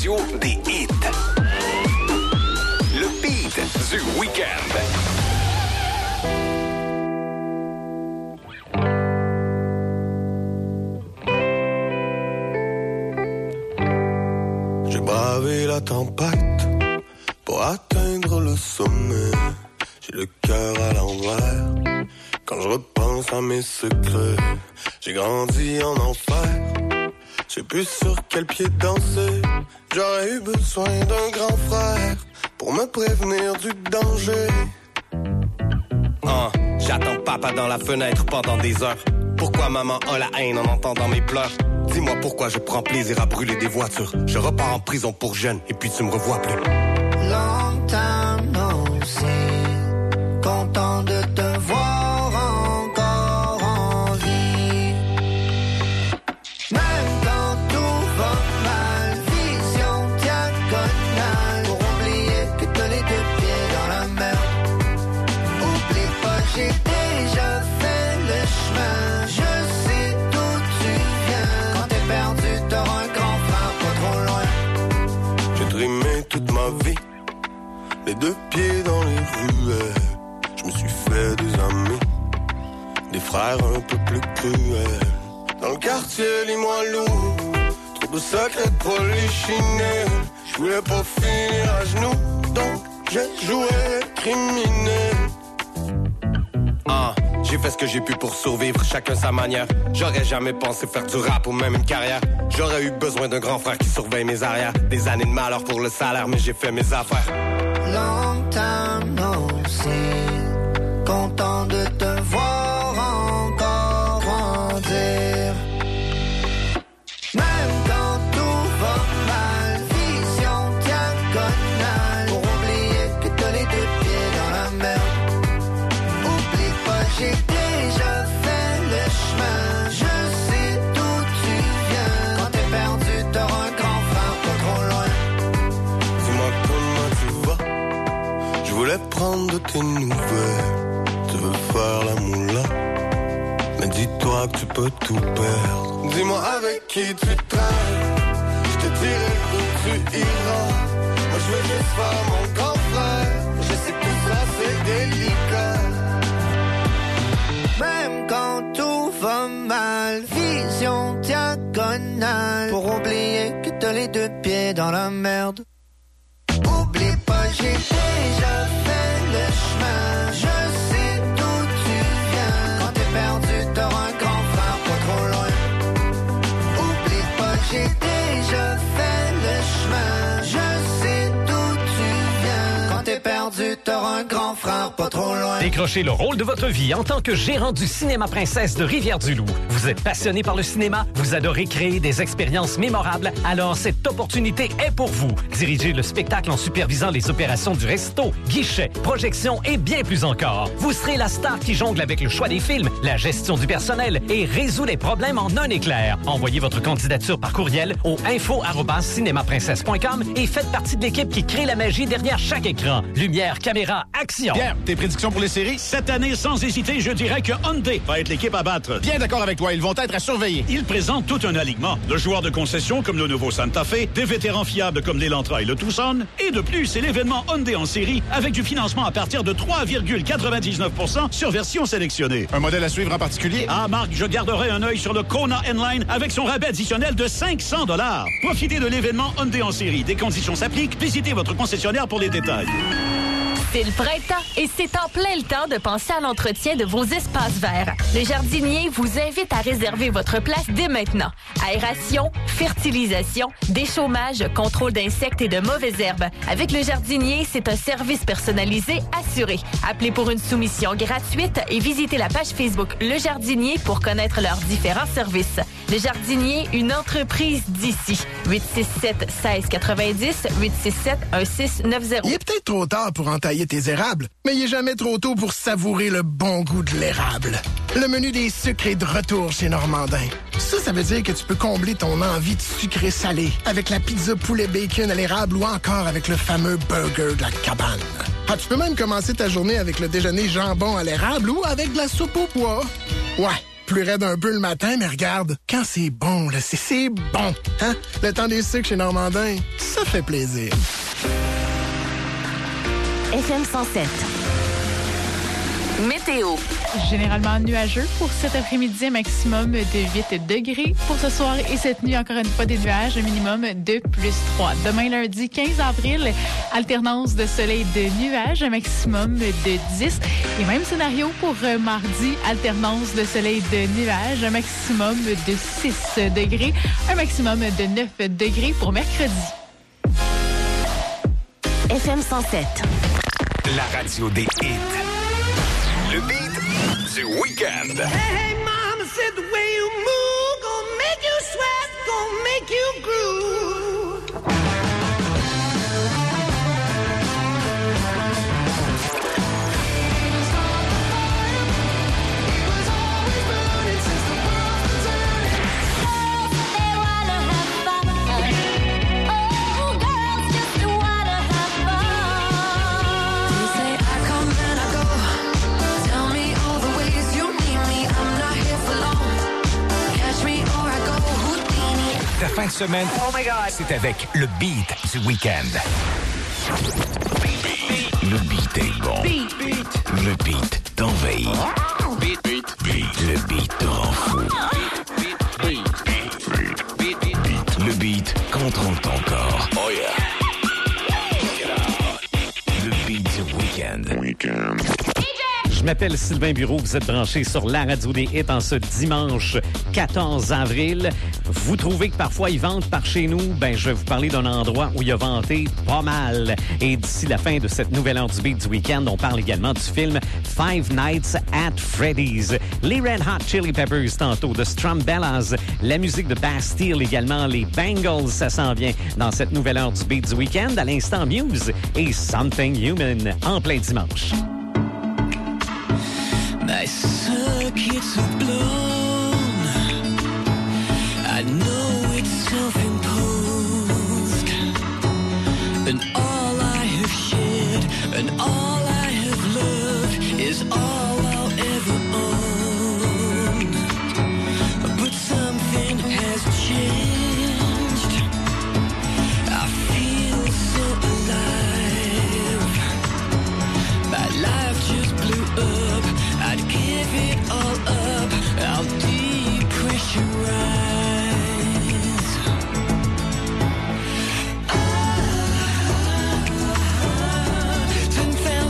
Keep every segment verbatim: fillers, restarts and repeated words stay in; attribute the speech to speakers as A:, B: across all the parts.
A: radio des hits. Le beat du week-end.
B: J'ai bravé la tempête pour atteindre le sommet. J'ai le cœur à l'envers quand je repense à mes secrets. J'ai grandi en enfer, je sais plus sur quel pied danser. J'aurais eu besoin d'un grand frère pour me prévenir du danger.
C: Ah, j'attends papa dans la fenêtre pendant des heures. Pourquoi maman a la haine en entendant mes pleurs? Dis-moi pourquoi je prends plaisir à brûler des voitures. Je repars en prison pour jeune et puis tu me revois plus.
D: Long time no see, content de te voir encore en vie. Même quand tout va mal, vision diagonale, pour oublier que t'as les deux pieds dans la mer. Oublie pas, j'ai déjà fait le chemin, je sais d'où tu viens. Quand t'es perdu, t'auras un grand frère pas trop loin.
B: J'ai trimé toute ma vie, les deux pieds dans les ruelles. Je me suis fait des amis, des frères un peu plus cruels. Dans le quartier, lis-moi lourd, trop de secrets de polichinelles. Je voulais pas finir à genoux, donc j'ai joué criminel.
C: Ah, j'ai fait ce que j'ai pu pour survivre, chacun sa manière. J'aurais jamais pensé faire du rap ou même une carrière. J'aurais eu besoin d'un grand frère qui surveille mes arrières. Des années de malheur pour le salaire, mais j'ai fait mes affaires.
D: Long time no see, content de te voir encore grandir. Même quand tout va mal, vision diagonale, pour oublier que t'as les deux pieds dans la mer. Oublie pas, j'ai déjà fait le chemin, je sais d'où tu viens. Quand t'es perdu, t'auras un grand frère pas trop loin.
B: Dis-moi comment tu vas, je voulais prendre de tes nouvelles. Tu veux faire la moula, mais dis-toi que tu peux tout perdre. Dis-moi avec qui tu traînes, je te dirai où tu iras. Moi je veux juste faire mon grand frère, je sais que tout ça c'est délicat.
D: Même quand tout va mal, vision diagonale, pour oublier que t'as les deux pieds dans la merde. Oublie pas, j'ai déjà fait le chemin, je sais d'où tu viens. Quand t'es perdu, t'auras un grand frère pas trop loin. Oublie pas, j'ai déjà fait le chemin, je sais d'où tu viens. Quand t'es perdu, t'auras un grand frère pas trop loin.
E: Décrochez le rôle de votre vie en tant que gérant du Cinéma Princesse de Rivière-du-Loup. Vous êtes passionné par le cinéma, vous adorez créer des expériences mémorables, alors cette opportunité est pour vous. Dirigez le spectacle en supervisant les opérations du resto, guichet, projection et bien plus encore. Vous serez la star qui jongle avec le choix des films, la gestion du personnel et résout les problèmes en un éclair. Envoyez votre candidature par courriel au info arobase cinéma princesse point com et faites partie de l'équipe qui crée la magie derrière chaque écran. Lumière, caméra, action!
F: Pierre, tes prédictions pour les séries? Cette année, sans hésiter, je dirais que Hyundai va être l'équipe à battre.
G: Bien d'accord avec toi, ils vont être à surveiller.
F: Ils présentent tout un alignement de joueurs de concession comme le nouveau Santa Fe, des vétérans fiables comme l'Elantra et le Tucson, et de plus, c'est l'événement Hyundai en série avec du financement à partir de trois virgule quatre-vingt-dix-neuf pour cent sur version sélectionnée.
G: Un modèle à suivre en particulier?
F: Ah, Marc, je garderai un œil sur le Kona N-Line avec son rabais additionnel de cinq cents dollars. Profitez de l'événement Hyundai en série. Des conditions s'appliquent. Visitez votre concessionnaire pour les détails.
H: C'est le printemps et c'est en plein le temps de penser à l'entretien de vos espaces verts. Le jardinier vous invite à réserver votre place dès maintenant. Aération, fertilisation, déchômage, contrôle d'insectes et de mauvaises herbes. Avec le jardinier, c'est un service personnalisé assuré. Appelez pour une soumission gratuite et visitez la page Facebook Le Jardinier pour connaître leurs différents services. Le Jardinier, une entreprise d'ici. huit six sept, un six neuf zéro, huit six sept, un six neuf zéro.
I: Il est peut-être trop tard pour entailler tes érables, mais il est jamais trop tôt pour savourer le bon goût de l'érable. Le menu des sucres est de retour chez Normandin. Ça, ça veut dire que tu peux combler ton envie de sucré salé avec la pizza poulet bacon à l'érable ou encore avec le fameux burger de la cabane. Ah, tu peux même commencer ta journée avec le déjeuner jambon à l'érable ou avec de la soupe au pois. Ouais. plus raide un peu le matin, mais regarde, quand c'est bon, là, c'est, c'est bon. Hein? Le temps des sucres chez Normandin, ça fait plaisir.
J: F M cent sept. Météo.
K: Généralement nuageux pour cet après-midi, un maximum de huit degrés. Pour ce soir et cette nuit, encore une fois, des nuages, un minimum de plus trois. Demain, lundi quinze avril, alternance de soleil et de nuages, un maximum de dix. Et même scénario pour mardi, alternance de soleil et de nuages, un maximum de six degrés, un maximum de neuf degrés pour mercredi.
J: F M cent sept.
A: La radio des hits. Le beat du week-end.
L: Hey, hey, mama said the way you move gonna make you sweat, gonna make you groove.
A: Ta fin de semaine, oh my God, c'est avec le beat du week-end. Le beat est bon. Beat, beat. Le beat t'envahit. Beat, beat, beat. Le beat te rend fou. Beat, beat, beat, beat, beat, beat. Le beat contrôle ton corps. Oh yeah. Le beat du week-end. Week-end.
E: Je m'appelle Sylvain Bureau, vous êtes branchés sur la radio des hits en ce dimanche quatorze avril. Vous trouvez que parfois ils ventent par chez nous? Ben, je vais vous parler d'un endroit où il a venté pas mal. Et d'ici la fin de cette nouvelle heure du beat du week-end, on parle également du film Five Nights at Freddy's. Les Red Hot Chili Peppers tantôt, de Strumbellas, la musique de Bastille également, les Bangles, ça s'en vient dans cette nouvelle heure du beat du week-end. À l'instant, Muse et Something Human en plein dimanche.
M: My circuits are blown. I know it's self-imposed. And all I have shared and all I have loved is all I'll ever own. But something has changed. I feel so alive. My life just blew up. I'd give it all up, I'll depressurize. Ah, ten thousand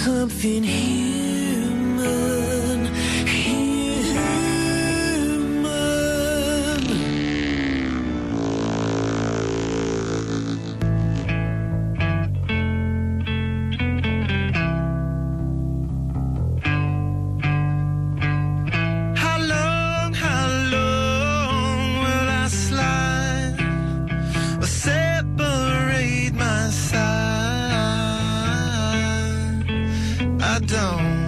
M: something human, human.
L: How long, how long will I slide or separate my side? I don't